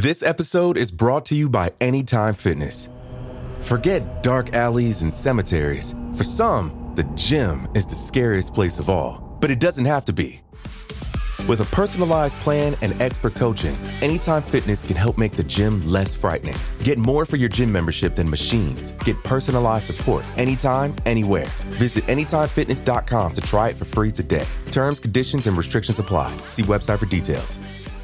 This episode is brought to you by Anytime Fitness. Forget dark alleys and cemeteries. For some, the gym is the scariest place of all, but it doesn't have to be. With a personalized plan and expert coaching, Anytime Fitness can help make the gym less frightening. Get more for your gym membership than machines. Get personalized support anytime, anywhere. Visit AnytimeFitness.com to try it for free today. Terms, conditions, and restrictions apply. See website for details.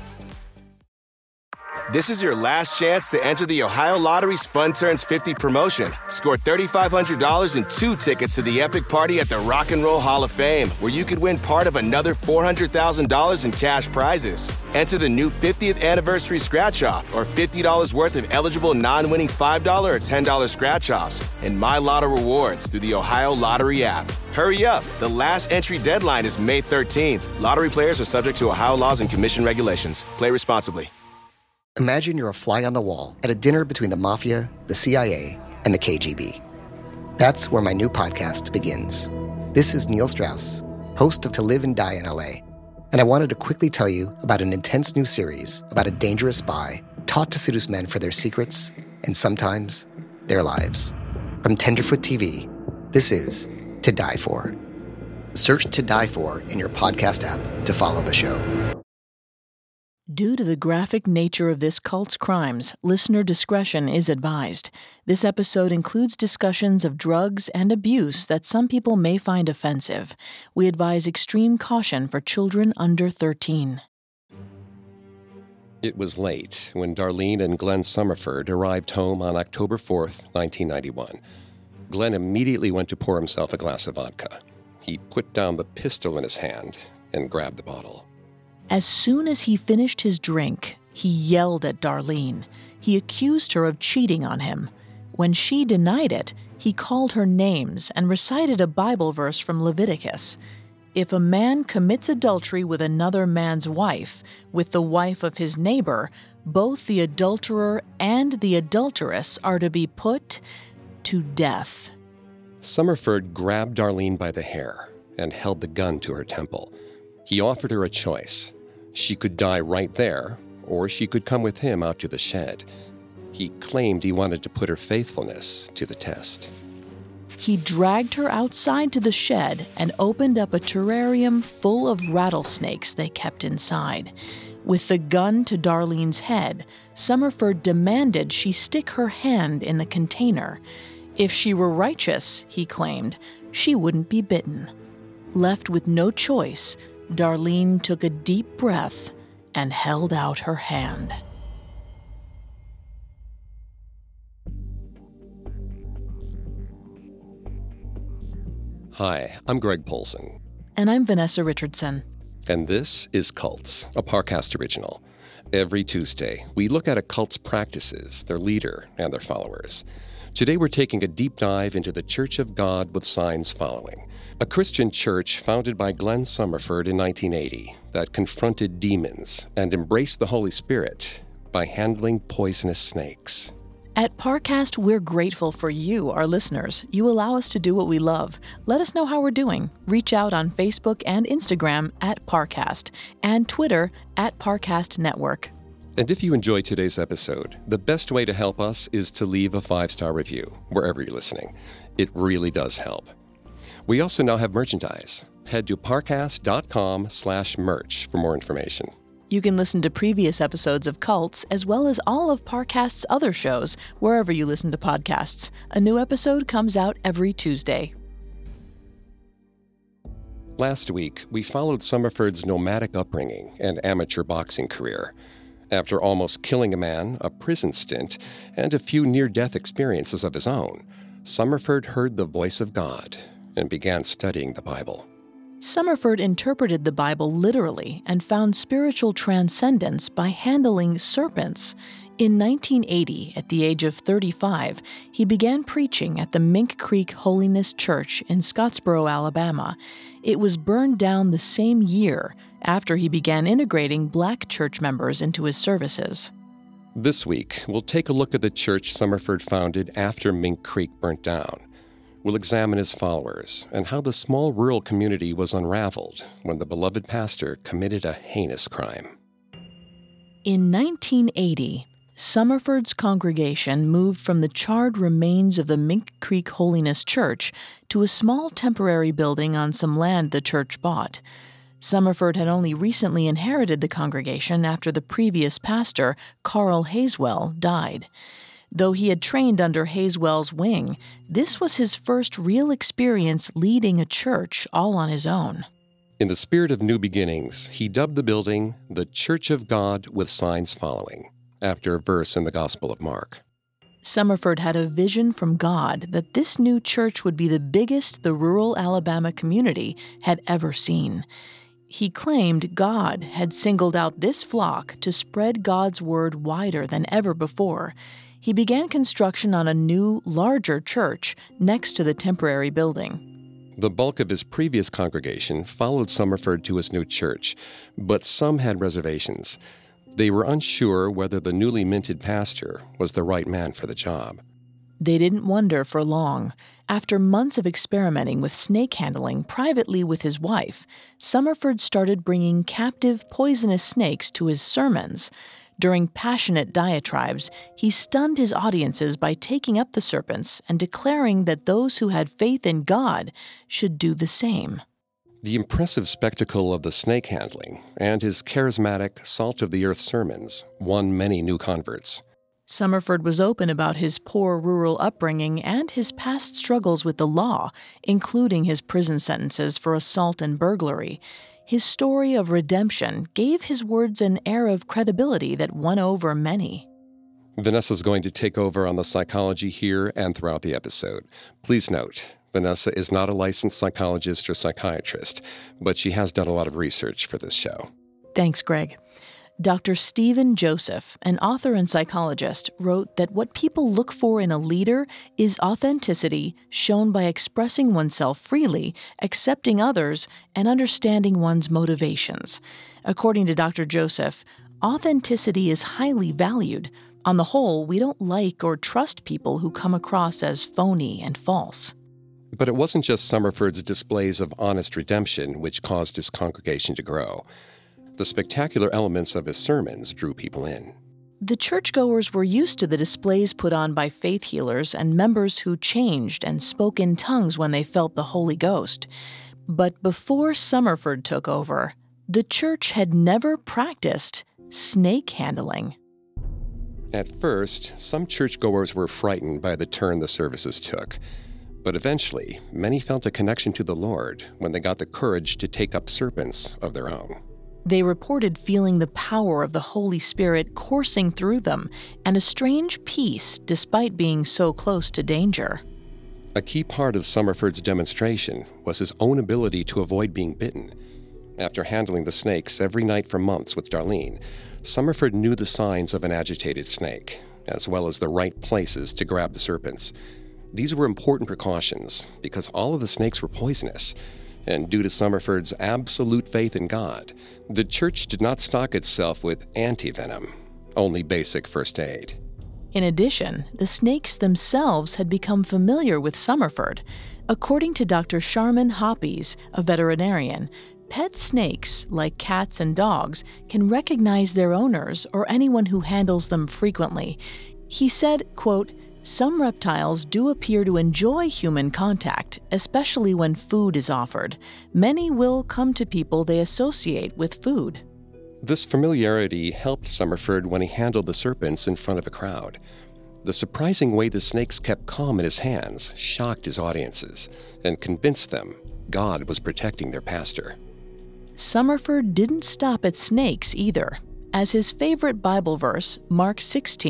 This is your last chance to enter the Ohio Lottery's Fun Turns 50 promotion. Score $3,500 and 2 tickets to the epic party at the Rock and Roll Hall of Fame, where you could win part of another $400,000 in cash prizes. Enter the new 50th anniversary scratch-off or $50 worth of eligible non-winning $5 or $10 scratch-offs and My Lotto rewards through the Ohio Lottery app. Hurry up. The last entry deadline is May 13th. Lottery players are subject to Ohio laws and commission regulations. Play responsibly. Imagine you're a fly on the wall at a dinner between the Mafia, the CIA, and the KGB. That's where my new podcast begins. This is Neil Strauss, host of To Live and Die in LA, and I wanted to quickly tell you about an intense new series about a dangerous spy taught to seduce men for their secrets and sometimes their lives. From Tenderfoot TV, this is To Die For. Search To Die For in your podcast app to follow the show. Due to the graphic nature of this cult's crimes, listener discretion is advised. This episode includes discussions of drugs and abuse that some people may find offensive. We advise extreme caution for children under 13. It was late when Darlene and Glenn Summerford arrived home on October 4th, 1991. Glenn immediately went to pour himself a glass of vodka. He put down the pistol in his hand and grabbed the bottle. As soon as he finished his drink, he yelled at Darlene. He accused her of cheating on him. When she denied it, he called her names and recited a Bible verse from Leviticus. If a man commits adultery with another man's wife, with the wife of his neighbor, both the adulterer and the adulteress are to be put to death. Summerford grabbed Darlene by the hair and held the gun to her temple. He offered her a choice. She could die right there, or she could come with him out to the shed. He claimed he wanted to put her faithfulness to the test. He dragged her outside to the shed and opened up a terrarium full of rattlesnakes they kept inside. With the gun to Darlene's head, Summerford demanded she stick her hand in the container. If she were righteous, he claimed, she wouldn't be bitten. Left with no choice, Darlene took a deep breath and held out her hand. Hi, I'm Greg Polson. And I'm Vanessa Richardson. And this is Cults, a Parcast original. Every Tuesday, we look at a cult's practices, their leader, and their followers. Today we're taking a deep dive into the Church of God with Signs Following, a Christian church founded by Glenn Summerford in 1980 that confronted demons and embraced the Holy Spirit by handling poisonous snakes. At Parcast, we're grateful for you, our listeners. You allow us to do what we love. Let us know how we're doing. Reach out on Facebook and Instagram at Parcast and Twitter at Parcast Network. And if you enjoyed today's episode, the best way to help us is to leave a 5-star review wherever you're listening. It really does help. We also now have merchandise. Head to parcast.com/merch for more information. You can listen to previous episodes of Cults, as well as all of Parcast's other shows, wherever you listen to podcasts. A new episode comes out every Tuesday. Last week, we followed Summerford's nomadic upbringing and amateur boxing career. After almost killing a man, a prison stint, and a few near-death experiences of his own, Summerford heard the voice of God and began studying the Bible. Summerford interpreted the Bible literally and found spiritual transcendence by handling serpents. In 1980, at the age of 35, he began preaching at the Mink Creek Holiness Church in Scottsboro, Alabama. It was burned down the same year after he began integrating black church members into his services. This week, we'll take a look at the church Summerford founded after Mink Creek burnt down. We'll examine his followers and how the small rural community was unraveled when the beloved pastor committed a heinous crime. In 1980, Summerford's congregation moved from the charred remains of the Mink Creek Holiness Church to a small temporary building on some land the church bought. Summerford had only recently inherited the congregation after the previous pastor, Carl Hazewell, died. Though he had trained under Hazewell's wing, this was his first real experience leading a church all on his own. In the spirit of new beginnings, he dubbed the building the Church of God with Signs Following, after a verse in the Gospel of Mark. Summerford had a vision from God that this new church would be the biggest the rural Alabama community had ever seen. He claimed God had singled out this flock to spread God's word wider than ever before. He began construction on a new, larger church next to the temporary building. The bulk of his previous congregation followed Summerford to his new church, but some had reservations. They were unsure whether the newly minted pastor was the right man for the job. They didn't wonder for long. After months of experimenting with snake handling privately with his wife, Summerford started bringing captive poisonous snakes to his sermons. During passionate diatribes, he stunned his audiences by taking up the serpents and declaring that those who had faith in God should do the same. The impressive spectacle of the snake handling and his charismatic, salt-of-the-earth sermons won many new converts. Summerford was open about his poor rural upbringing and his past struggles with the law, including his prison sentences for assault and burglary. His story of redemption gave his words an air of credibility that won over many. Vanessa's going to take over on the psychology here and throughout the episode. Please note, Vanessa is not a licensed psychologist or psychiatrist, but she has done a lot of research for this show. Thanks, Greg. Dr. Stephen Joseph, an author and psychologist, wrote that what people look for in a leader is authenticity shown by expressing oneself freely, accepting others, and understanding one's motivations. According to Dr. Joseph, authenticity is highly valued. On the whole, we don't like or trust people who come across as phony and false. But it wasn't just Summerford's displays of honest redemption which caused his congregation to grow. The spectacular elements of his sermons drew people in. The churchgoers were used to the displays put on by faith healers and members who changed and spoke in tongues when they felt the Holy Ghost. But before Summerford took over, the church had never practiced snake handling. At first, some churchgoers were frightened by the turn the services took. But eventually, many felt a connection to the Lord when they got the courage to take up serpents of their own. They reported feeling the power of the Holy Spirit coursing through them and a strange peace despite being so close to danger. A key part of Summerford's demonstration was his own ability to avoid being bitten. After handling the snakes every night for months with Darlene, Summerford knew the signs of an agitated snake, as well as the right places to grab the serpents. These were important precautions because all of the snakes were poisonous. And due to Summerford's absolute faith in God, the church did not stock itself with anti-venom, only basic first aid. In addition, the snakes themselves had become familiar with Summerford. According to Dr. Sharman Hoppies, a veterinarian, pet snakes, like cats and dogs, can recognize their owners or anyone who handles them frequently. He said, quote, "Some reptiles do appear to enjoy human contact, especially when food is offered. Many will come to people they associate with food." This familiarity helped Summerford when he handled the serpents in front of a crowd. The surprising way the snakes kept calm in his hands shocked his audiences and convinced them God was protecting their pastor. Summerford didn't stop at snakes either. As his favorite Bible verse, Mark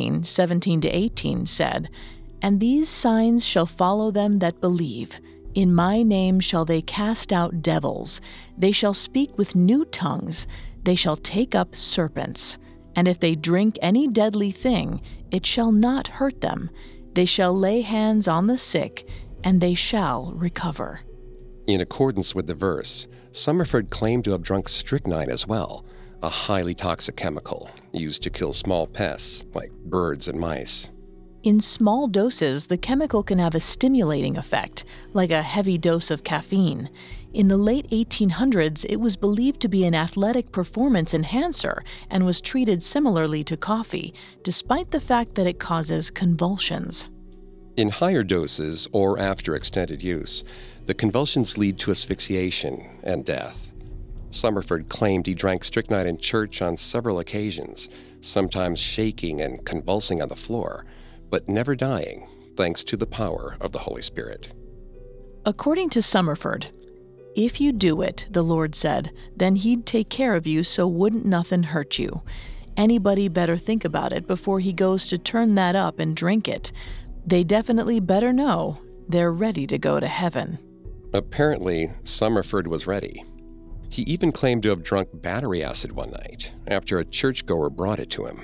16:17-18 said, "And these signs shall follow them that believe. In my name shall they cast out devils. They shall speak with new tongues. They shall take up serpents. And if they drink any deadly thing, it shall not hurt them. They shall lay hands on the sick, and they shall recover." In accordance with the verse, Summerford claimed to have drunk strychnine as well, a highly toxic chemical used to kill small pests like birds and mice. In small doses, the chemical can have a stimulating effect, like a heavy dose of caffeine. In the late 1800s, it was believed to be an athletic performance enhancer and was treated similarly to coffee, despite the fact that it causes convulsions. In higher doses or after extended use, the convulsions lead to asphyxiation and death. Summerford claimed he drank strychnine in church on several occasions, sometimes shaking and convulsing on the floor, but never dying, thanks to the power of the Holy Spirit. According to Summerford, "If you do it," the Lord said, "then He'd take care of you so wouldn't nothing hurt you. Anybody better think about it before he goes to turn that up and drink it. They definitely better know they're ready to go to heaven." Apparently, Summerford was ready. He even claimed to have drunk battery acid one night after a churchgoer brought it to him.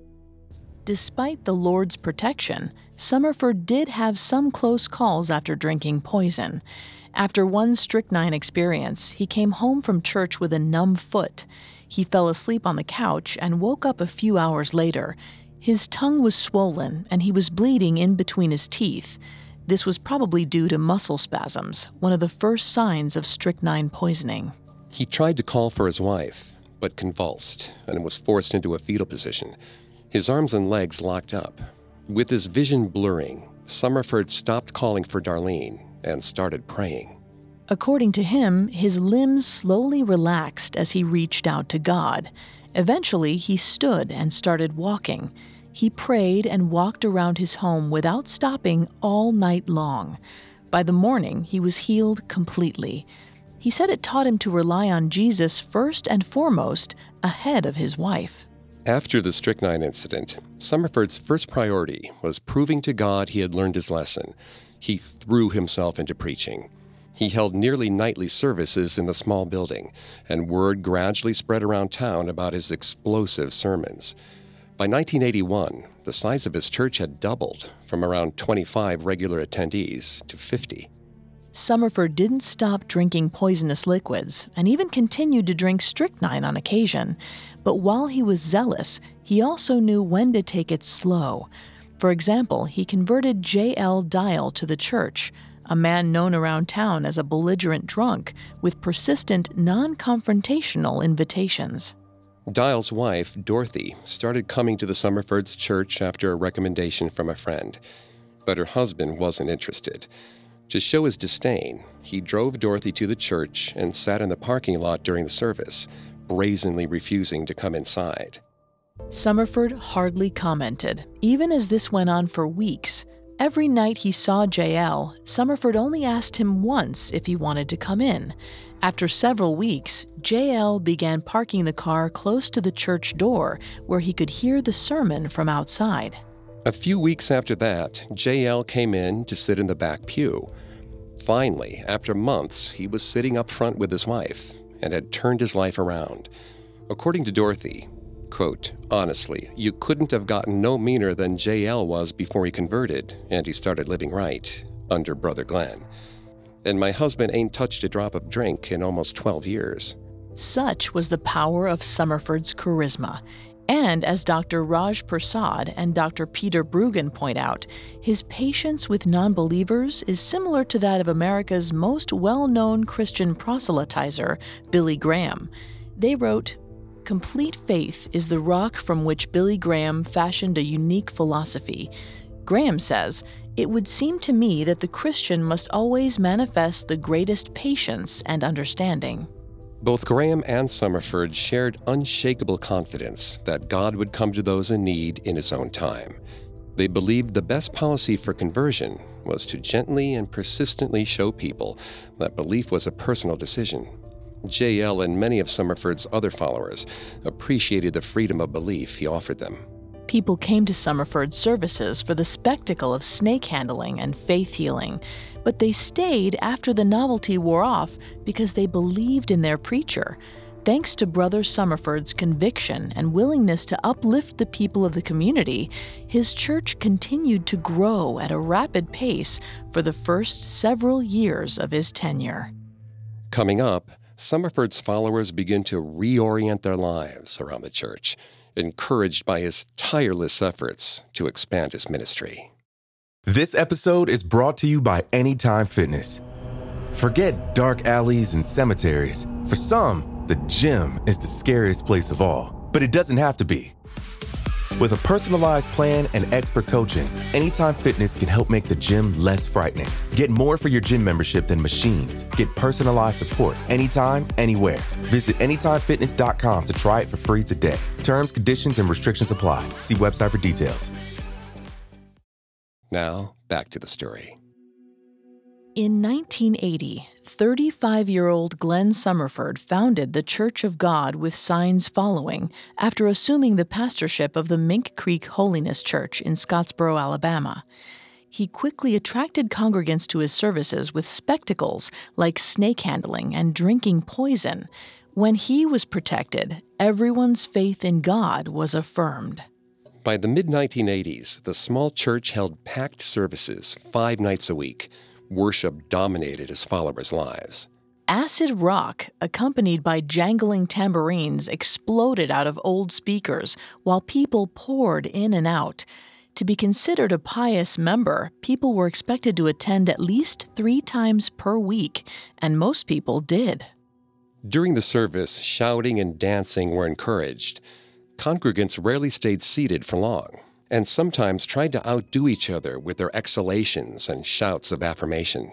Despite the Lord's protection, Summerford did have some close calls after drinking poison. After one strychnine experience, he came home from church with a numb foot. He fell asleep on the couch and woke up a few hours later. His tongue was swollen and he was bleeding in between his teeth. This was probably due to muscle spasms, one of the first signs of strychnine poisoning. He tried to call for his wife, but convulsed and was forced into a fetal position. His arms and legs locked up. With his vision blurring, Summerford stopped calling for Darlene and started praying. According to him, his limbs slowly relaxed as he reached out to God. Eventually, he stood and started walking. He prayed and walked around his home without stopping all night long. By the morning, he was healed completely. He said it taught him to rely on Jesus first and foremost, ahead of his wife. After the strychnine incident, Summerford's first priority was proving to God he had learned his lesson. He threw himself into preaching. He held nearly nightly services in the small building, and word gradually spread around town about his explosive sermons. By 1981, the size of his church had doubled from around 25 regular attendees to 50. Summerford didn't stop drinking poisonous liquids and even continued to drink strychnine on occasion. But while he was zealous, he also knew when to take it slow. For example, he converted J.L. Dial to the church, a man known around town as a belligerent drunk with persistent, non-confrontational invitations. Dial's wife, Dorothy, started coming to the Summerfords' church after a recommendation from a friend, but her husband wasn't interested. To show his disdain, he drove Dorothy to the church and sat in the parking lot during the service, brazenly refusing to come inside. Summerford hardly commented, even as this went on for weeks. Every night he saw J.L., Summerford only asked him once if he wanted to come in. After several weeks, J.L. began parking the car close to the church door where he could hear the sermon from outside. A few weeks after that, J.L. came in to sit in the back pew. Finally, after months, he was sitting up front with his wife and had turned his life around. According to Dorothy, quote, "Honestly, you couldn't have gotten no meaner than J.L. was before he converted and he started living right under Brother Glenn. And my husband ain't touched a drop of drink in almost 12 years. Such was the power of Summerford's charisma. And as Dr. Raj Prasad and Dr. Peter Brueggen point out, his patience with non-believers is similar to that of America's most well-known Christian proselytizer, Billy Graham. They wrote, "Complete faith is the rock from which Billy Graham fashioned a unique philosophy. Graham says, it would seem to me that the Christian must always manifest the greatest patience and understanding." Both Graham and Summerford shared unshakable confidence that God would come to those in need in His own time. They believed the best policy for conversion was to gently and persistently show people that belief was a personal decision. J.L. and many of Summerford's other followers appreciated the freedom of belief he offered them. People came to Summerford's services for the spectacle of snake handling and faith healing, but they stayed after the novelty wore off because they believed in their preacher. Thanks to Brother Summerford's conviction and willingness to uplift the people of the community, his church continued to grow at a rapid pace for the first several years of his tenure. Coming up, Summerford's followers begin to reorient their lives around the church. encouraged by his tireless efforts to expand his ministry. This episode is brought to you by Anytime Fitness. Forget dark alleys and cemeteries. For some, the gym is the scariest place of all, but it doesn't have to be. With a personalized plan and expert coaching, Anytime Fitness can help make the gym less frightening. Get more for your gym membership than machines. Get personalized support anytime, anywhere. Visit AnytimeFitness.com to try it for free today. Terms, conditions, and restrictions apply. See website for details. Now, back to the story. In 1980, 35-year-old Glenn Summerford founded the Church of God with Signs Following after assuming the pastorship of the Mink Creek Holiness Church in Scottsboro, Alabama. He quickly attracted congregants to his services with spectacles like snake handling and drinking poison. When he was protected, everyone's faith in God was affirmed. By the mid-1980s, the small church held packed services 5 nights a week. Worship dominated his followers' lives. Acid rock, accompanied by jangling tambourines, exploded out of old speakers while people poured in and out. To be considered a pious member, people were expected to attend at least 3 times per week, and most people did. During the service, shouting and dancing were encouraged. Congregants rarely stayed seated for long, and sometimes tried to outdo each other with their exhalations and shouts of affirmation.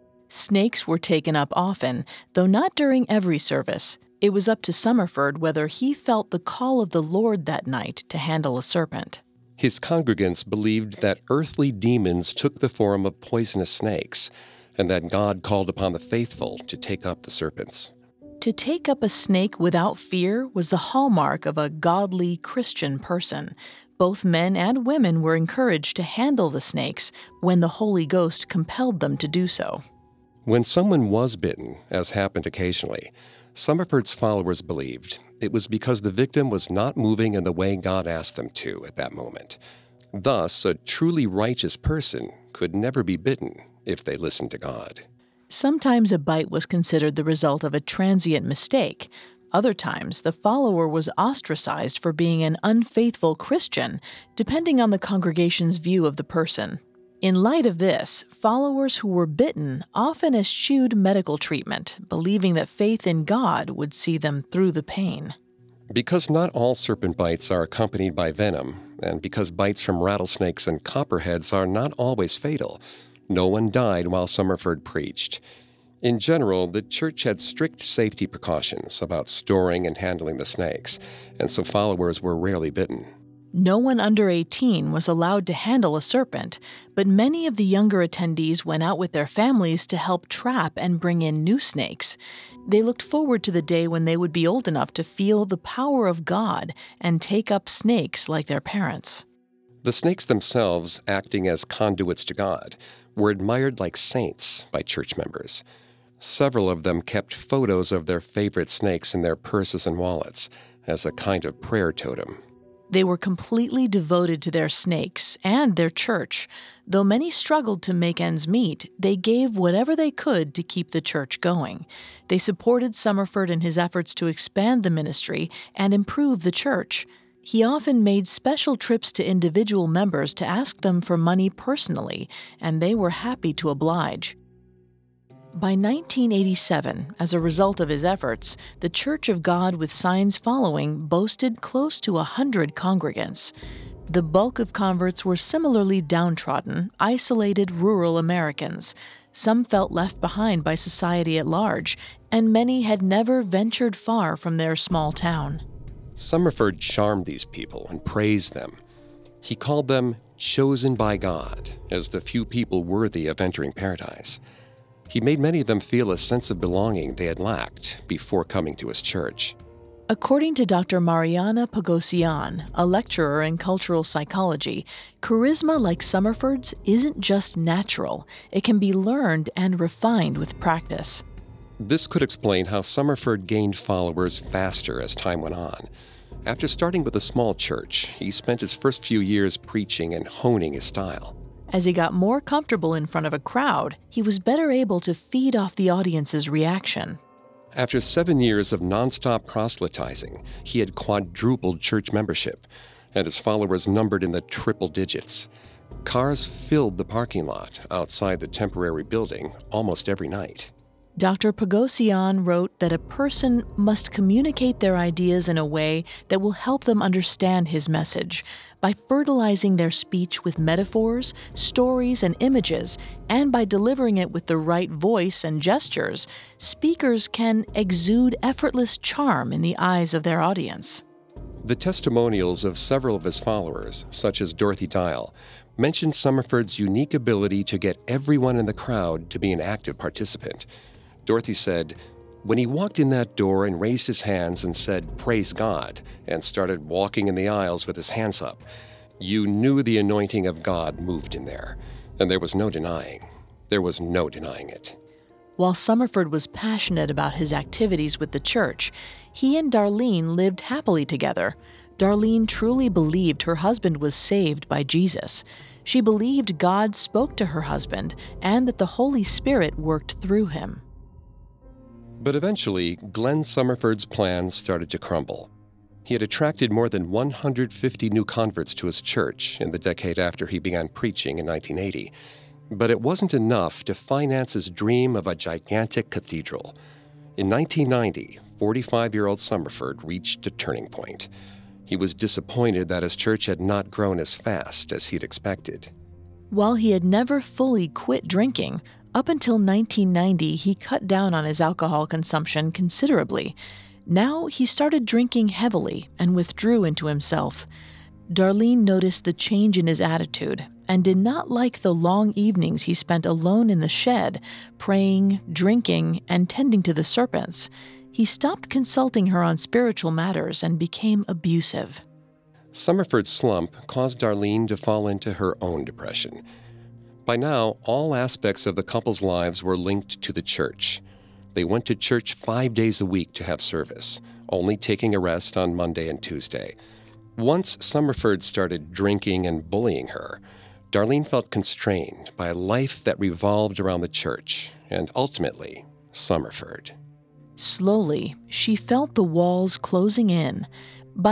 Snakes were taken up often, though not during every service. It was up to Summerford whether he felt the call of the Lord that night to handle a serpent. His congregants believed that earthly demons took the form of poisonous snakes, and that God called upon the faithful to take up the serpents. To take up a snake without fear was the hallmark of a godly Christian person. Both men and women were encouraged to handle the snakes when the Holy Ghost compelled them to do so. When someone was bitten, as happened occasionally, Summerford's followers believed it was because the victim was not moving in the way God asked them to at that moment. Thus, a truly righteous person could never be bitten if they listened to God. Sometimes a bite was considered the result of a transient mistake. Other times, the follower was ostracized for being an unfaithful Christian, depending on the congregation's view of the person. In light of this, followers who were bitten often eschewed medical treatment, believing that faith in God would see them through the pain. Because not all serpent bites are accompanied by venom, and because bites from rattlesnakes and copperheads are not always fatal, no one died while Summerford preached. In general, the church had strict safety precautions about storing and handling the snakes, and so followers were rarely bitten. No one under 18 was allowed to handle a serpent, but many of the younger attendees went out with their families to help trap and bring in new snakes. They looked forward to the day when they would be old enough to feel the power of God and take up snakes like their parents. The snakes themselves, acting as conduits to God, were admired like saints by church members. Several of them kept photos of their favorite snakes in their purses and wallets as a kind of prayer totem. They were completely devoted to their snakes and their church. Though many struggled to make ends meet, they gave whatever they could to keep the church going. They supported Summerford in his efforts to expand the ministry and improve the church. He often made special trips to individual members to ask them for money personally, and they were happy to oblige. By 1987, as a result of his efforts, the Church of God with Signs Following boasted close to 100 congregants. The bulk of converts were similarly downtrodden, isolated rural Americans. Some felt left behind by society at large, and many had never ventured far from their small town. Summerford charmed these people and praised them. He called them chosen by God as the few people worthy of entering paradise. He made many of them feel a sense of belonging they had lacked before coming to his church. According to Dr. Mariana Pagosian, a lecturer in cultural psychology, charisma like Summerford's isn't just natural. It can be learned and refined with practice. This could explain how Summerford gained followers faster as time went on. After starting with a small church, he spent his first few years preaching and honing his style. As he got more comfortable in front of a crowd, he was better able to feed off the audience's reaction. After 7 years of nonstop proselytizing, he had quadrupled church membership, and his followers numbered in the triple digits. Cars filled the parking lot outside the temporary building almost every night. Dr. Pagosian wrote that a person must communicate their ideas in a way that will help them understand his message by fertilizing their speech with metaphors, stories, and images, and by delivering it with the right voice and gestures. Speakers can exude effortless charm in the eyes of their audience. The testimonials of several of his followers, such as Dorothy Dial, mentioned Summerford's unique ability to get everyone in the crowd to be an active participant. Dorothy said, "When he walked in that door and raised his hands and said, 'Praise God,' and started walking in the aisles with his hands up, you knew the anointing of God moved in there, and there was no denying. There was no denying it." While Summerford was passionate about his activities with the church, he and Darlene lived happily together. Darlene truly believed her husband was saved by Jesus. She believed God spoke to her husband and that the Holy Spirit worked through him. But eventually, Glenn Summerford's plans started to crumble. He had attracted more than 150 new converts to his church in the decade after he began preaching in 1980. But it wasn't enough to finance his dream of a gigantic cathedral. In 1990, 45-year-old Summerford reached a turning point. He was disappointed that his church had not grown as fast as he'd expected. While he had never fully quit drinking, up until 1990, he cut down on his alcohol consumption considerably. Now he started drinking heavily and withdrew into himself. Darlene noticed the change in his attitude and did not like the long evenings he spent alone in the shed, praying, drinking, and tending to the serpents. He stopped consulting her on spiritual matters and became abusive. Summerford's slump caused Darlene to fall into her own depression. By now, all aspects of the couple's lives were linked to the church. They went to church 5 days a week to have service, only taking a rest on Monday and Tuesday. Once Summerford started drinking and bullying her, Darlene felt constrained by a life that revolved around the church and ultimately Summerford. Slowly, she felt the walls closing in. By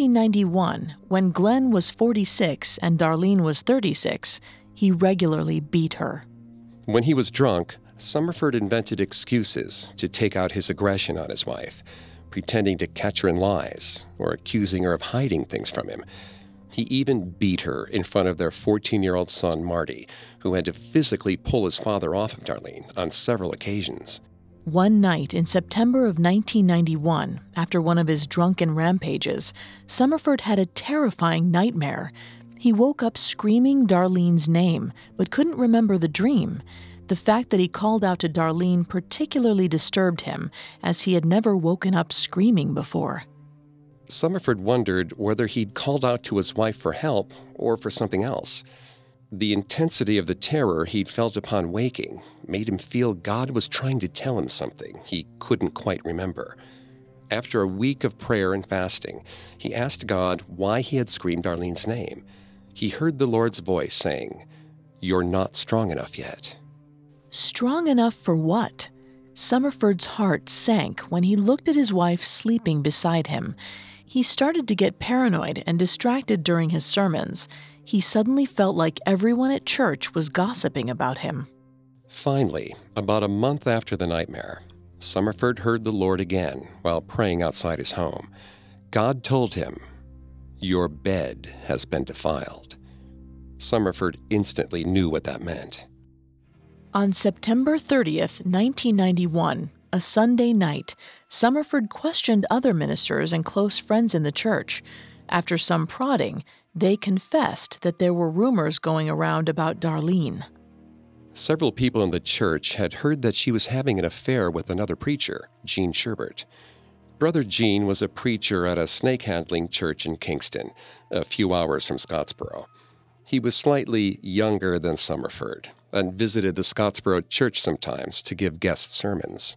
1991, when Glenn was 46 and Darlene was 36, he regularly beat her. When he was drunk, Summerford invented excuses to take out his aggression on his wife, pretending to catch her in lies or accusing her of hiding things from him. He even beat her in front of their 14-year-old son, Marty, who had to physically pull his father off of Darlene on several occasions. One night in September of 1991, after one of his drunken rampages, Summerford had a terrifying nightmare. He woke up screaming Darlene's name, but couldn't remember the dream. The fact that he called out to Darlene particularly disturbed him, as he had never woken up screaming before. Summerford wondered whether he'd called out to his wife for help or for something else. The intensity of the terror he'd felt upon waking made him feel God was trying to tell him something he couldn't quite remember. After a week of prayer and fasting, he asked God why he had screamed Darlene's name. He heard the Lord's voice saying, "You're not strong enough yet." Strong enough for what? Summerford's heart sank when he looked at his wife sleeping beside him. He started to get paranoid and distracted during his sermons. He suddenly felt like everyone at church was gossiping about him. Finally, about a month after the nightmare, Summerford heard the Lord again while praying outside his home. God told him, "Your bed has been defiled." Summerford instantly knew what that meant. On September 30th, 1991, a Sunday night, Summerford questioned other ministers and close friends in the church. After some prodding, they confessed that there were rumors going around about Darlene. Several people in the church had heard that she was having an affair with another preacher, Gene Sherbert. Brother Gene was a preacher at a snake-handling church in Kingston, a few hours from Scottsboro. He was slightly younger than Summerford and visited the Scottsboro church sometimes to give guest sermons.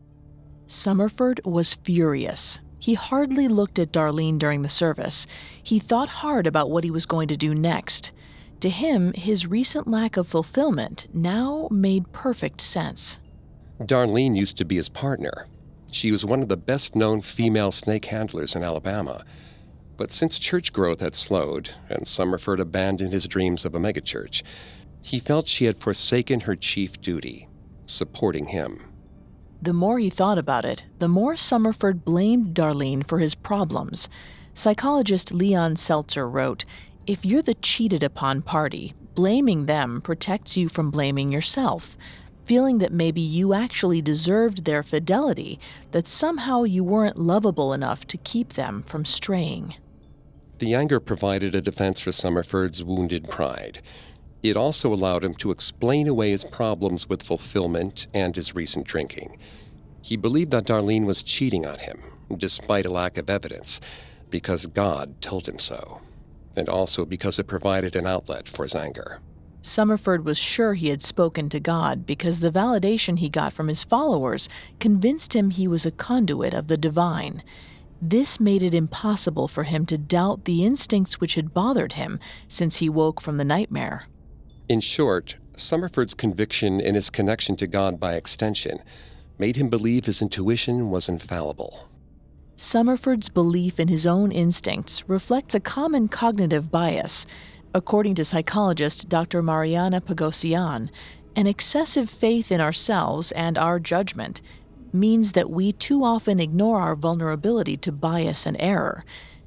Summerford was furious. He hardly looked at Darlene during the service. He thought hard about what he was going to do next. To him, his recent lack of fulfillment now made perfect sense. Darlene used to be his partner. She was one of the best-known female snake handlers in Alabama. But since church growth had slowed and Summerford abandoned his dreams of a megachurch, he felt she had forsaken her chief duty, supporting him. The more he thought about it, the more Summerford blamed Darlene for his problems. Psychologist Leon Seltzer wrote, "If you're the cheated upon party, blaming them protects you from blaming yourself, feeling that maybe you actually deserved their fidelity, that somehow you weren't lovable enough to keep them from straying." The anger provided a defense for Summerford's wounded pride. It also allowed him to explain away his problems with fulfillment and his recent drinking. He believed that Darlene was cheating on him, despite a lack of evidence, because God told him so, and also because it provided an outlet for his anger. Summerford was sure he had spoken to God because the validation he got from his followers convinced him he was a conduit of the divine. This made it impossible for him to doubt the instincts which had bothered him since he woke from the nightmare. In short, Summerford's conviction in his connection to God by extension made him believe his intuition was infallible. Summerford's belief in his own instincts reflects a common cognitive bias. According to psychologist Dr. Mariana Pagosian, an excessive faith in ourselves and our judgment means that we too often ignore our vulnerability to bias and error.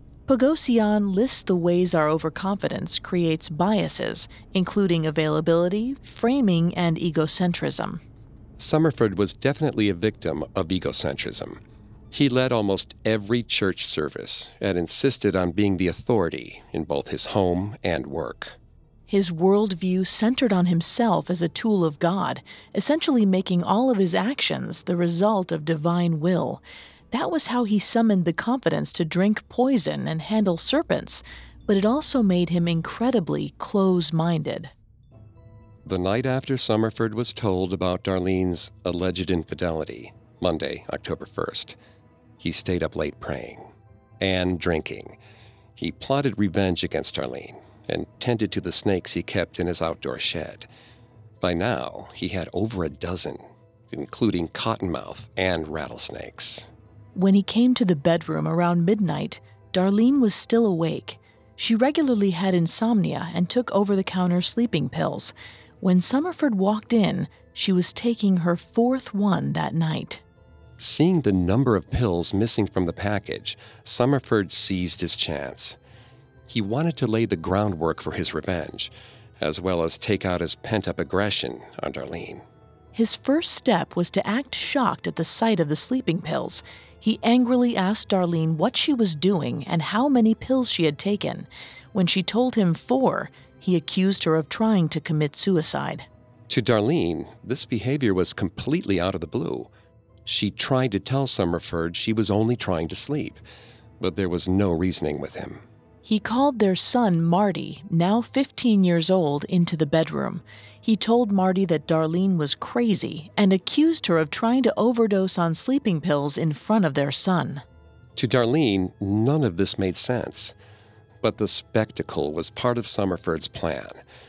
Pagosian lists the ways our overconfidence creates biases, including availability, framing, and egocentrism. Summerford was definitely a victim of egocentrism. He led almost every church service and insisted on being the authority in both his home and work. His worldview centered on himself as a tool of God, essentially making all of his actions the result of divine will. That was how he summoned the confidence to drink poison and handle serpents, but it also made him incredibly close-minded. The night after Summerford was told about Darlene's alleged infidelity, Monday, October 1st, he stayed up late praying and drinking. He plotted revenge against Darlene and tended to the snakes he kept in his outdoor shed. By now, he had over a dozen, including cottonmouth and rattlesnakes. When he came to the bedroom around midnight, Darlene was still awake. She regularly had insomnia and took over-the-counter sleeping pills. When Summerford walked in, she was taking her fourth one that night. Seeing the number of pills missing from the package, Summerford seized his chance. He wanted to lay the groundwork for his revenge, as well as take out his pent-up aggression on Darlene. His first step was to act shocked at the sight of the sleeping pills. He angrily asked Darlene what she was doing and how many pills she had taken. When she told him 4, he accused her of trying to commit suicide. To Darlene, this behavior was completely out of the blue. She tried to tell Summerford she was only trying to sleep, but there was no reasoning with him. He called their son, Marty, now 15 years old, into the bedroom. He told Marty that Darlene was crazy and accused her of trying to overdose on sleeping pills in front of their son. To Darlene, none of this made sense, but the spectacle was part of Summerford's plan.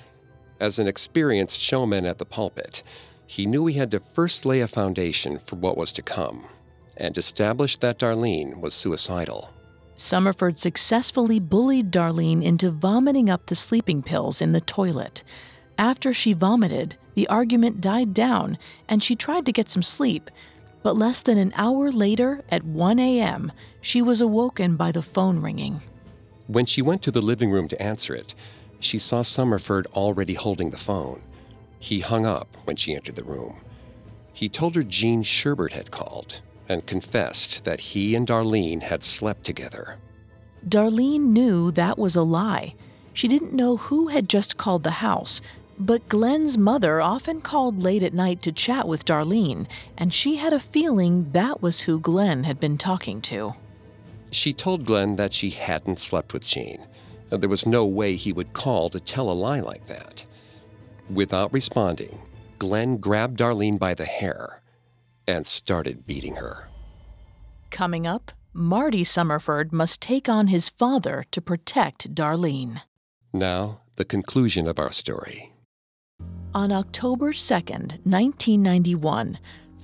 As an experienced showman at the pulpit, he knew he had to first lay a foundation for what was to come and establish that Darlene was suicidal. Summerford successfully bullied Darlene into vomiting up the sleeping pills in the toilet. After she vomited, the argument died down and she tried to get some sleep. But less than an hour later, at 1 a.m., she was awoken by the phone ringing. When she went to the living room to answer it, she saw Summerford already holding the phone. He hung up when she entered the room. He told her Gene Sherbert had called and confessed that he and Darlene had slept together. Darlene knew that was a lie. She didn't know who had just called the house, but Glenn's mother often called late at night to chat with Darlene, and she had a feeling that was who Glenn had been talking to. She told Glenn that she hadn't slept with Gene. There was no way he would call to tell a lie like that. Without responding, Glenn grabbed Darlene by the hair and started beating her. Coming up, Marty Summerford must take on his father to protect Darlene. Now, the conclusion of our story. On October 2nd, 1991,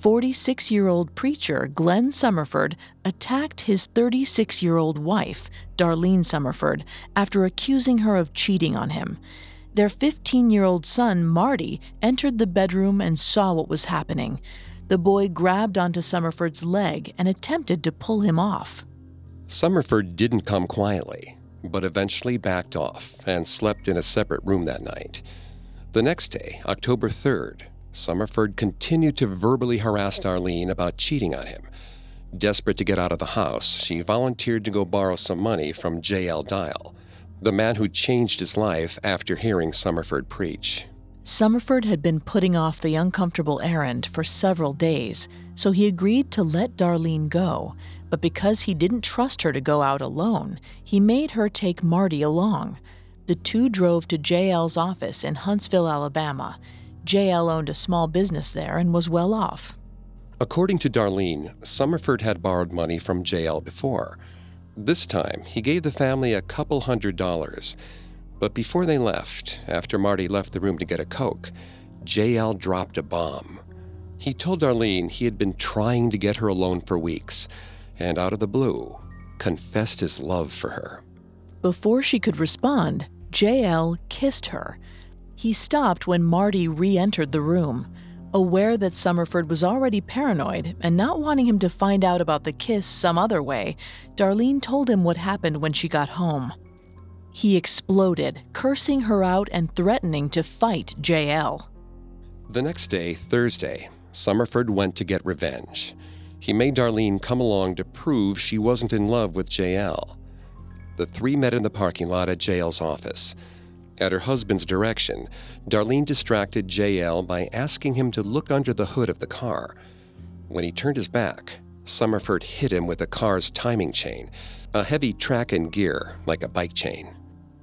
46-year-old preacher Glenn Summerford attacked his 36-year-old wife, Darlene Summerford, after accusing her of cheating on him. Their 15-year-old son, Marty, entered the bedroom and saw what was happening. The boy grabbed onto Summerford's leg and attempted to pull him off. Summerford didn't come quietly, but eventually backed off and slept in a separate room that night. The next day, October 3rd, Summerford continued to verbally harass Darlene about cheating on him. Desperate to get out of the house, she volunteered to go borrow some money from J.L. Dial, the man who changed his life after hearing Summerford preach. Summerford had been putting off the uncomfortable errand for several days, so he agreed to let Darlene go. But because he didn't trust her to go out alone, he made her take Marty along. The two drove to J.L.'s office in Huntsville, Alabama. J.L. owned a small business there and was well off. According to Darlene, Summerford had borrowed money from J.L. before. This time, he gave the family a couple $100. But before they left, after Marty left the room to get a Coke, J.L. dropped a bomb. He told Darlene he had been trying to get her alone for weeks, and out of the blue, confessed his love for her. Before she could respond, J.L. kissed her. He stopped when Marty re-entered the room. Aware that Summerford was already paranoid and not wanting him to find out about the kiss some other way, Darlene told him what happened when she got home. He exploded, cursing her out and threatening to fight J.L. The next day, Thursday, Summerford went to get revenge. He made Darlene come along to prove she wasn't in love with J.L. The three met in the parking lot at J.L.'s office. At her husband's direction, Darlene distracted J.L. by asking him to look under the hood of the car. When he turned his back, Summerford hit him with the car's timing chain, a heavy track and gear like a bike chain.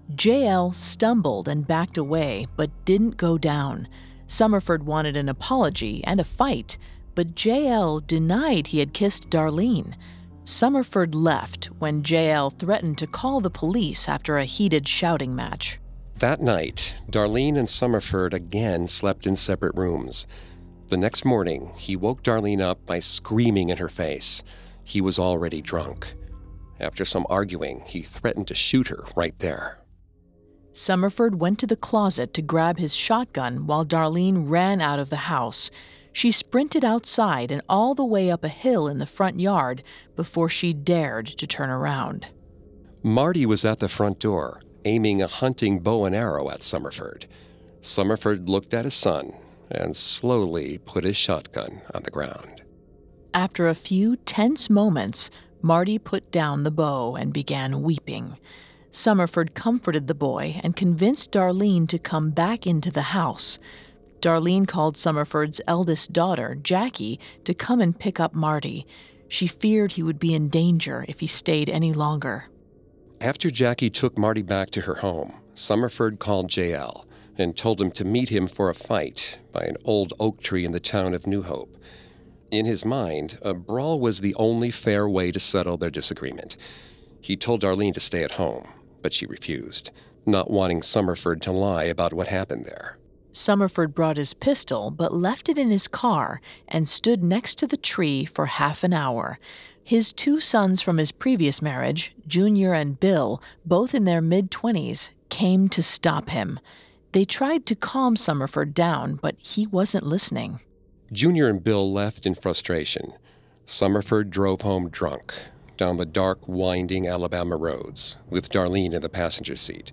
J.L. stumbled and backed away, but didn't go down. Summerford wanted an apology and a fight, but J.L. denied he had kissed Darlene. Summerford left when J.L. threatened to call the police after a heated shouting match. That night, Darlene and Summerford again slept in separate rooms. The next morning, he woke Darlene up by screaming in her face. He was already drunk. After some arguing, he threatened to shoot her right there. Summerford went to the closet to grab his shotgun while Darlene ran out of the house. She sprinted outside and all the way up a hill in the front yard before she dared to turn around. Marty was at the front door, aiming a hunting bow and arrow at Summerford. Summerford looked at his son and slowly put his shotgun on the ground. After a few tense moments, Marty put down the bow and began weeping. Summerford comforted the boy and convinced Darlene to come back into the house. Darlene called Summerford's eldest daughter, Jackie, to come and pick up Marty. She feared he would be in danger if he stayed any longer. After Jackie took Marty back to her home, Summerford called J.L. and told him to meet him for a fight by an old oak tree in the town of New Hope. In his mind, a brawl was the only fair way to settle their disagreement. He told Darlene to stay at home, but she refused, not wanting Summerford to lie about what happened there. Summerford brought his pistol but left it in his car and stood next to the tree for half an hour. His two sons from his previous marriage, Junior and Bill, both in their mid-20s, came to stop him. They tried to calm Summerford down, but he wasn't listening. Junior and Bill left in frustration. Summerford drove home drunk, down the dark, winding Alabama roads, with Darlene in the passenger seat.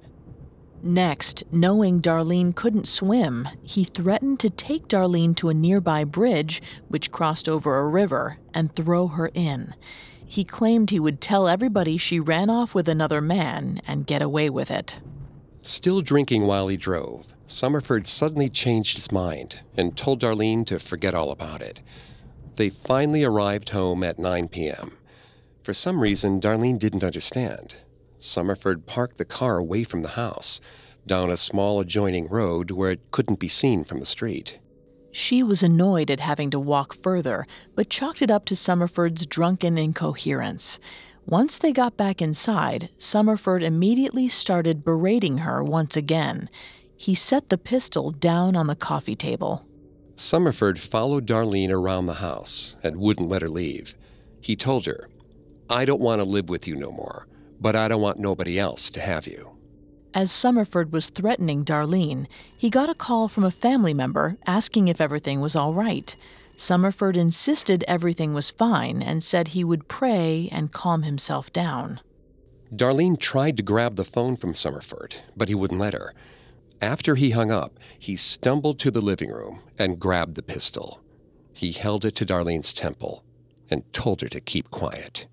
Next, knowing Darlene couldn't swim, he threatened to take Darlene to a nearby bridge, which crossed over a river, and throw her in. He claimed he would tell everybody she ran off with another man and get away with it. Still drinking while he drove, Summerford suddenly changed his mind and told Darlene to forget all about it. They finally arrived home at 9 p.m. For some reason, Darlene didn't understand. Summerford parked the car away from the house, down a small adjoining road where it couldn't be seen from the street. She was annoyed at having to walk further, but chalked it up to Summerford's drunken incoherence. Once they got back inside, Summerford immediately started berating her once again. He set the pistol down on the coffee table. Summerford followed Darlene around the house and wouldn't let her leave. He told her, "I don't want to live with you no more, but I don't want nobody else to have you." As Summerford was threatening Darlene, he got a call from a family member asking if everything was all right. Summerford insisted everything was fine and said he would pray and calm himself down. Darlene tried to grab the phone from Summerford, but he wouldn't let her. After he hung up, he stumbled to the living room and grabbed the pistol. He held it to Darlene's temple and told her to keep quiet.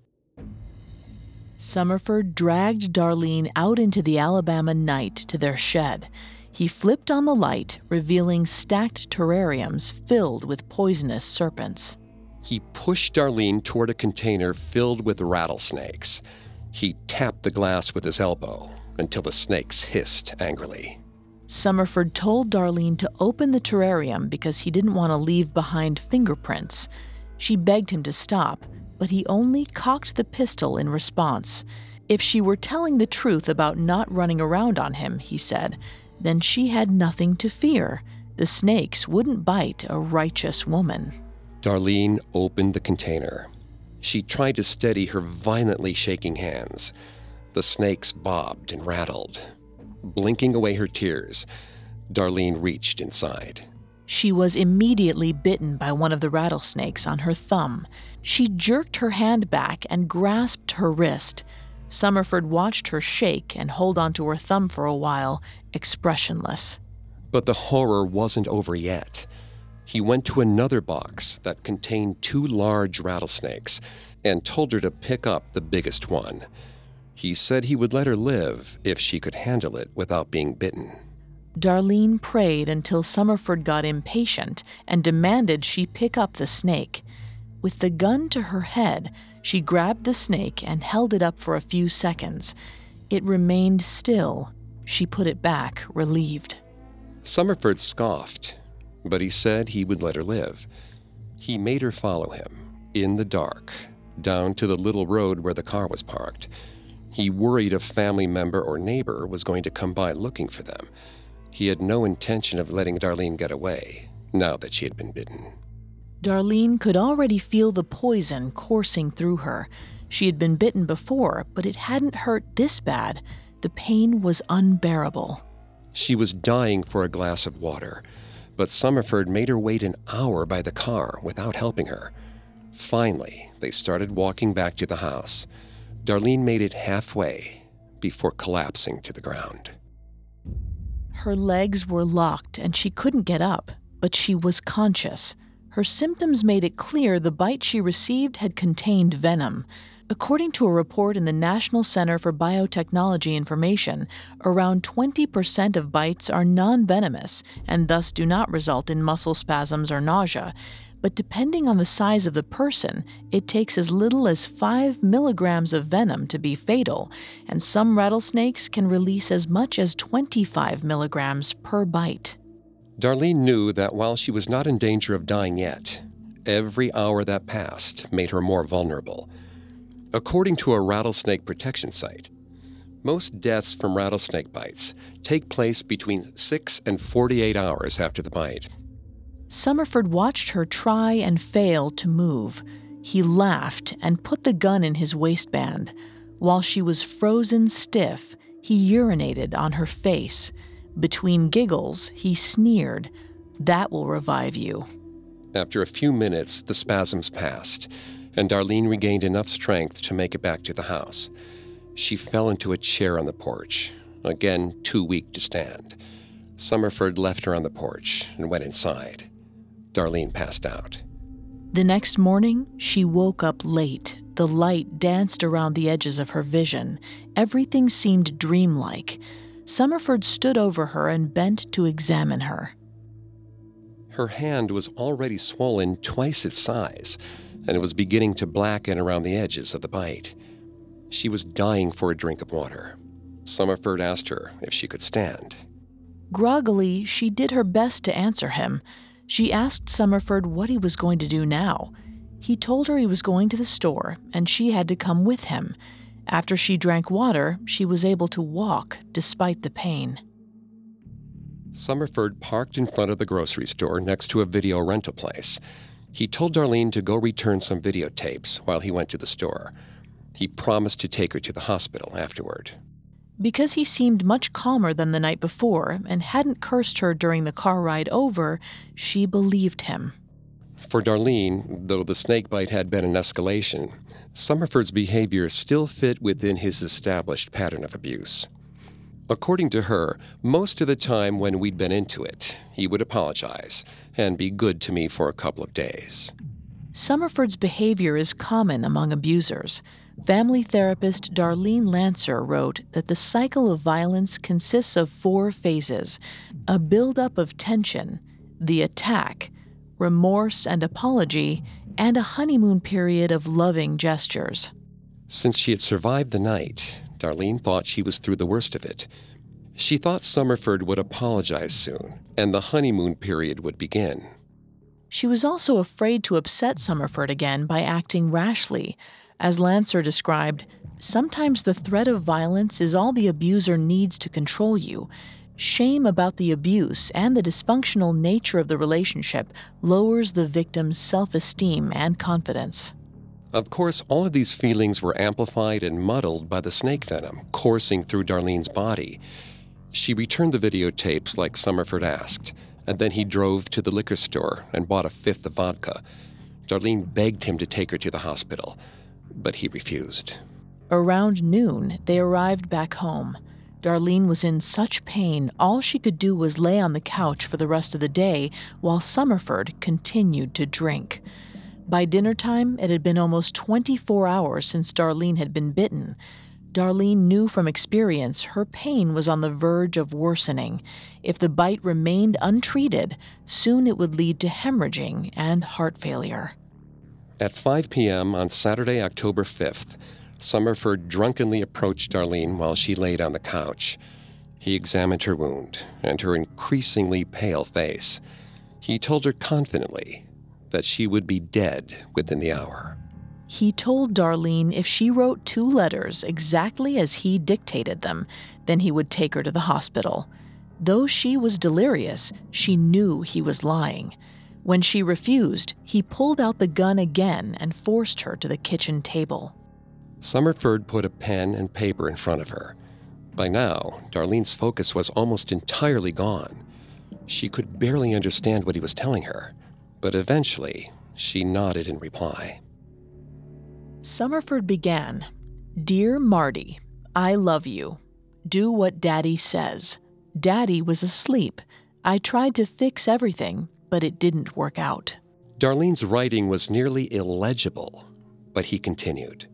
Summerford dragged Darlene out into the Alabama night to their shed. He flipped on the light, revealing stacked terrariums filled with poisonous serpents. He pushed Darlene toward a container filled with rattlesnakes. He tapped the glass with his elbow until the snakes hissed angrily. Summerford told Darlene to open the terrarium because he didn't want to leave behind fingerprints. She begged him to stop, but he only cocked the pistol in response. If she were telling the truth about not running around on him, he said, then she had nothing to fear. The snakes wouldn't bite a righteous woman. Darlene opened the container. She tried to steady her violently shaking hands. The snakes bobbed and rattled. Blinking away her tears, Darlene reached inside. She was immediately bitten by one of the rattlesnakes on her thumb. She jerked her hand back and grasped her wrist. Summerford watched her shake and hold onto her thumb for a while, expressionless. But the horror wasn't over yet. He went to another box that contained 2 large rattlesnakes and told her to pick up the biggest one. He said he would let her live if she could handle it without being bitten. Darlene prayed until Summerford got impatient and demanded she pick up the snake. With the gun to her head, she grabbed the snake and held it up for a few seconds. It remained still. She put it back, relieved. Summerford scoffed, but he said he would let her live. He made her follow him, in the dark, down to the little road where the car was parked. He worried a family member or neighbor was going to come by looking for them. He had no intention of letting Darlene get away, now that she had been bitten. Darlene could already feel the poison coursing through her. She had been bitten before, but it hadn't hurt this bad. The pain was unbearable. She was dying for a glass of water, but Summerford made her wait an hour by the car without helping her. Finally, they started walking back to the house. Darlene made it halfway before collapsing to the ground. Her legs were locked and she couldn't get up, but she was conscious. Her symptoms made it clear the bite she received had contained venom. According to a report in the National Center for Biotechnology Information, around 20% of bites are non-venomous and thus do not result in muscle spasms or nausea. But depending on the size of the person, it takes as little as 5 milligrams of venom to be fatal, and some rattlesnakes can release as much as 25 milligrams per bite. Darlene knew that while she was not in danger of dying yet, every hour that passed made her more vulnerable. According to a rattlesnake protection site, most deaths from rattlesnake bites take place between 6 and 48 hours after the bite. Summerford watched her try and fail to move. He laughed and put the gun in his waistband. While she was frozen stiff, he urinated on her face. Between giggles, he sneered, "That will revive you." After a few minutes, the spasms passed, and Darlene regained enough strength to make it back to the house. She fell into a chair on the porch, again too weak to stand. Summerford left her on the porch and went inside. Darlene passed out. The next morning, she woke up late. The light danced around the edges of her vision. Everything seemed dreamlike. Summerford stood over her and bent to examine her. Her hand was already swollen twice its size, and it was beginning to blacken around the edges of the bite. She was dying for a drink of water. Summerford asked her if she could stand. Groggily, she did her best to answer him. She asked Summerford what he was going to do now. He told her he was going to the store, and she had to come with him. After she drank water, she was able to walk despite the pain. Summerford parked in front of the grocery store next to a video rental place. He told Darlene to go return some videotapes while he went to the store. He promised to take her to the hospital afterward. Because he seemed much calmer than the night before and hadn't cursed her during the car ride over, she believed him. For Darlene, though the snakebite had been an escalation, Summerford's behavior still fit within his established pattern of abuse. According to her, most of the time when we'd been into it, he would apologize and be good to me for a couple of days. Summerford's behavior is common among abusers. Family therapist Darlene Lancer wrote that the cycle of violence consists of 4 phases: a buildup of tension, the attack, remorse and apology, and a honeymoon period of loving gestures. Since she had survived the night, Darlene thought she was through the worst of it. She thought Summerford would apologize soon, and the honeymoon period would begin. She was also afraid to upset Summerford again by acting rashly. As Lancer described, sometimes the threat of violence is all the abuser needs to control you. Shame about the abuse and the dysfunctional nature of the relationship lowers the victim's self-esteem and confidence. Of course, all of these feelings were amplified and muddled by the snake venom coursing through Darlene's body. She returned the videotapes like Summerford asked, and then he drove to the liquor store and bought a 5th of vodka. Darlene begged him to take her to the hospital, but he refused. Around noon, they arrived back home. Darlene was in such pain, all she could do was lay on the couch for the rest of the day while Summerford continued to drink. By dinner time, it had been almost 24 hours since Darlene had been bitten. Darlene knew from experience her pain was on the verge of worsening. If the bite remained untreated, soon it would lead to hemorrhaging and heart failure. At 5 p.m. on Saturday, October 5th, Summerford drunkenly approached Darlene while she laid on the couch. He examined her wound and her increasingly pale face. He told her confidently that she would be dead within the hour. He told Darlene if she wrote 2 letters exactly as he dictated them, then he would take her to the hospital. Though she was delirious, she knew he was lying. When she refused, he pulled out the gun again and forced her to the kitchen table. Summerford put a pen and paper in front of her. By now, Darlene's focus was almost entirely gone. She could barely understand what he was telling her, but eventually, she nodded in reply. Summerford began, "Dear Marty, I love you. Do what Daddy says. Daddy was asleep. I tried to fix everything, but it didn't work out." Darlene's writing was nearly illegible, but he continued.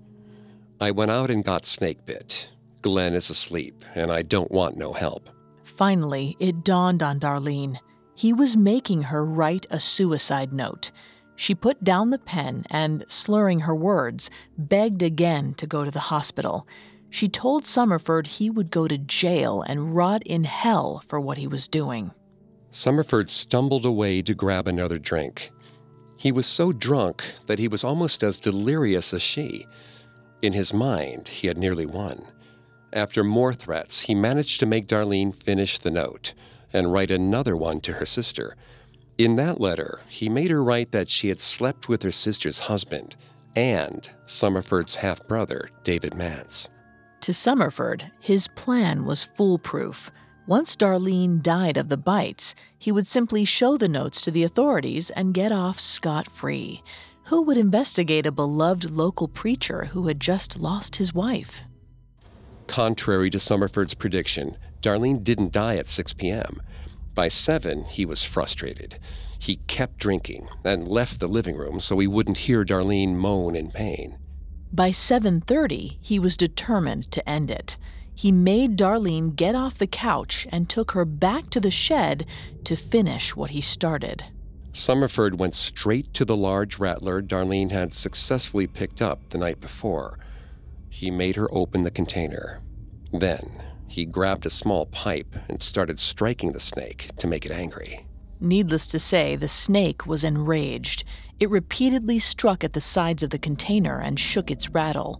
"I went out and got snake bit. Glenn is asleep, and I don't want no help." Finally, it dawned on Darlene. He was making her write a suicide note. She put down the pen and, slurring her words, begged again to go to the hospital. She told Summerford he would go to jail and rot in hell for what he was doing. Summerford stumbled away to grab another drink. He was so drunk that he was almost as delirious as she. In his mind, he had nearly won. After more threats, he managed to make Darlene finish the note and write another one to her sister. In that letter, he made her write that she had slept with her sister's husband and Summerford's half-brother, David Mance. To Summerford, his plan was foolproof. Once Darlene died of the bites, he would simply show the notes to the authorities and get off scot-free. Who would investigate a beloved local preacher who had just lost his wife? Contrary to Summerford's prediction, Darlene didn't die at 6 p.m. By 7, he was frustrated. He kept drinking and left the living room so he wouldn't hear Darlene moan in pain. By 7:30, he was determined to end it. He made Darlene get off the couch and took her back to the shed to finish what he started. Summerford went straight to the large rattler Darlene had successfully picked up the night before. He made her open the container. Then, he grabbed a small pipe and started striking the snake to make it angry. Needless to say, the snake was enraged. It repeatedly struck at the sides of the container and shook its rattle.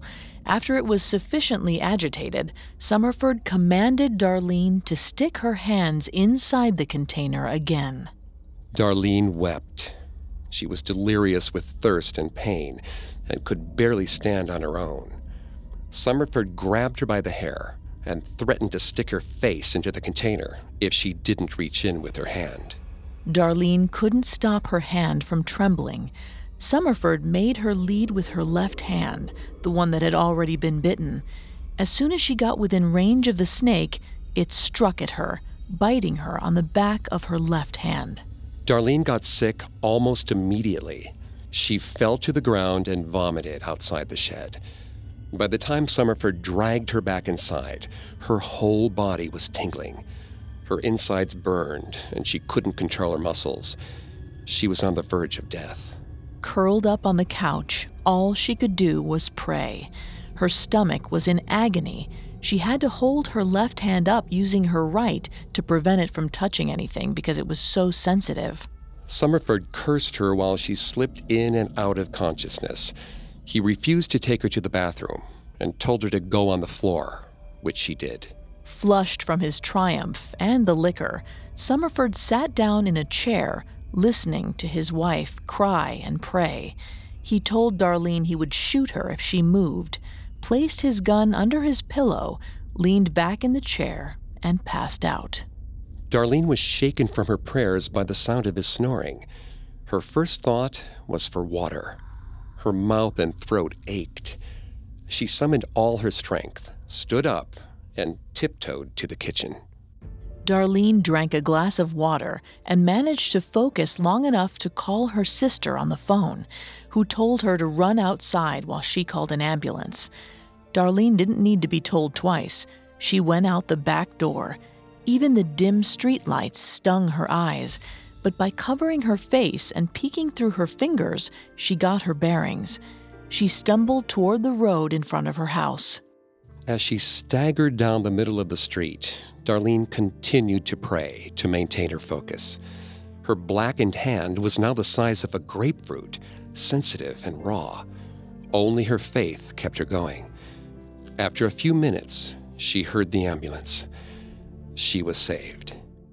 After it was sufficiently agitated, Summerford commanded Darlene to stick her hands inside the container again. Darlene wept. She was delirious with thirst and pain and could barely stand on her own. Summerford grabbed her by the hair and threatened to stick her face into the container if she didn't reach in with her hand. Darlene couldn't stop her hand from trembling. Summerford made her lead with her left hand, the one that had already been bitten. As soon as she got within range of the snake, it struck at her, biting her on the back of her left hand. Darlene got sick almost immediately. She fell to the ground and vomited outside the shed. By the time Summerford dragged her back inside, her whole body was tingling. Her insides burned, and she couldn't control her muscles. She was on the verge of death. Curled up on the couch, all she could do was pray. Her stomach was in agony. She had to hold her left hand up using her right to prevent it from touching anything because it was so sensitive. Summerford cursed her while she slipped in and out of consciousness. He refused to take her to the bathroom and told her to go on the floor, which she did. Flushed from his triumph and the liquor, Summerford sat down in a chair, listening to his wife cry and pray. He told Darlene he would shoot her if she moved, placed his gun under his pillow, leaned back in the chair, and passed out. Darlene was shaken from her prayers by the sound of his snoring. Her first thought was for water. Her mouth and throat ached. She summoned all her strength, stood up, and tiptoed to the kitchen. Darlene drank a glass of water and managed to focus long enough to call her sister on the phone, who told her to run outside while she called an ambulance. Darlene didn't need to be told twice. She went out the back door. Even the dim street lights stung her eyes, but by covering her face and peeking through her fingers, she got her bearings. She stumbled toward the road in front of her house. As she staggered down the middle of the street, Darlene continued to pray to maintain her focus. Her blackened hand was now the size of a grapefruit, sensitive and raw. Only her faith kept her going. After a few minutes, she heard the ambulance. She was saved.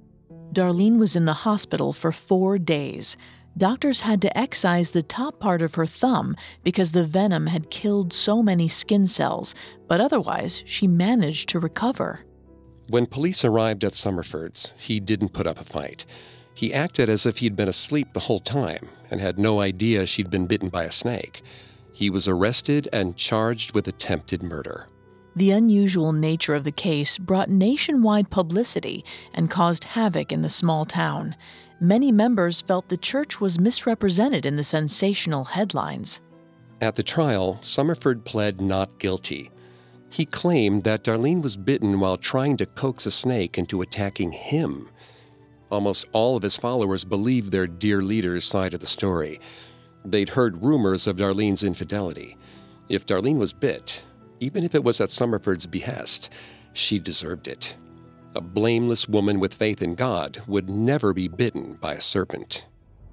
Darlene was in the hospital for 4 days. Doctors had to excise the top part of her thumb because the venom had killed so many skin cells, but otherwise she managed to recover. When police arrived at Summerford's, he didn't put up a fight. He acted as if he'd been asleep the whole time and had no idea she'd been bitten by a snake. He was arrested and charged with attempted murder. The unusual nature of the case brought nationwide publicity and caused havoc in the small town. Many members felt the church was misrepresented in the sensational headlines. At the trial, Summerford pled not guilty. He claimed that Darlene was bitten while trying to coax a snake into attacking him. Almost all of his followers believed their dear leader's side of the story. They'd heard rumors of Darlene's infidelity. If Darlene was bit, even if it was at Summerford's behest, she deserved it. A blameless woman with faith in God would never be bitten by a serpent.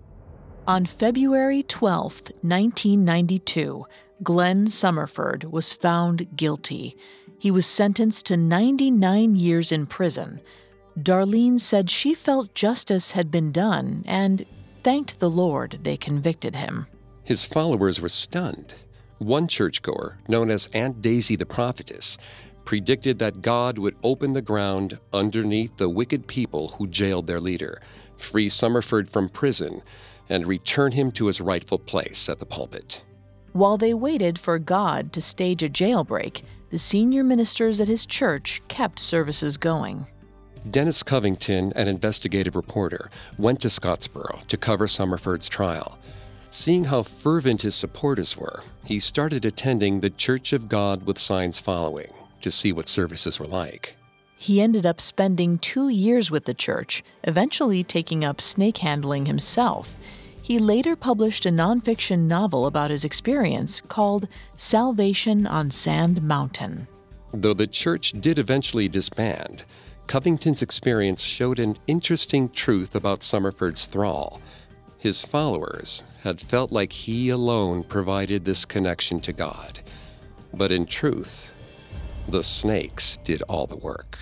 On February 12, 1992, Glenn Summerford was found guilty. He was sentenced to 99 years in prison. Darlene said she felt justice had been done and thanked the Lord they convicted him. His followers were stunned. One churchgoer, known as Aunt Daisy the Prophetess, predicted that God would open the ground underneath the wicked people who jailed their leader, free Summerford from prison, and return him to his rightful place at the pulpit. While they waited for God to stage a jailbreak, the senior ministers at his church kept services going. Dennis Covington, an investigative reporter, went to Scottsboro to cover Summerford's trial. Seeing how fervent his supporters were, he started attending the Church of God with Signs Following to see what services were like. He ended up spending 2 years with the church, eventually taking up snake handling himself. He later published a nonfiction novel about his experience called Salvation on Sand Mountain. Though the church did eventually disband, Covington's experience showed an interesting truth about Summerford's thrall. His followers had felt like he alone provided this connection to God. But in truth, the snakes did all the work.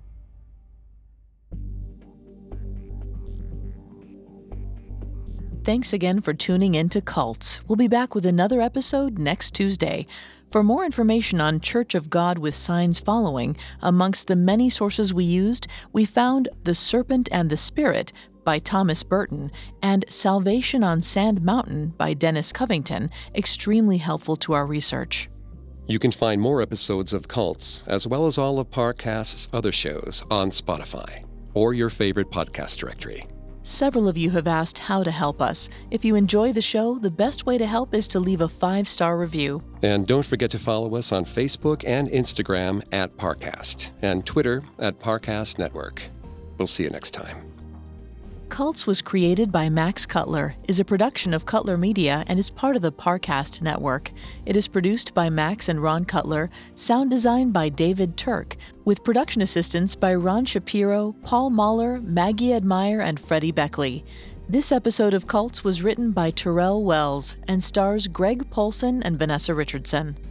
Thanks again for tuning in to Cults. We'll be back with another episode next Tuesday. For more information on Church of God with Signs Following, amongst the many sources we used, we found The Serpent and the Spirit by Thomas Burton and Salvation on Sand Mountain by Dennis Covington, extremely helpful to our research. You can find more episodes of Cults, as well as all of Parcast's other shows, on Spotify or your favorite podcast directory. Several of you have asked how to help us. If you enjoy the show, the best way to help is to leave a 5-star review. And don't forget to follow us on Facebook and Instagram at Parcast, and Twitter at Parcast Network. We'll see you next time. Cults was created by Max Cutler, is a production of Cutler Media, and is part of the Parcast network. It is produced by Max and Ron Cutler, sound design by David Turk, with production assistance by Ron Shapiro, Paul Mahler, Maggie Admire, and Freddie Beckley. This episode of Cults was written by Terrell Wells and stars Greg Polson and Vanessa Richardson.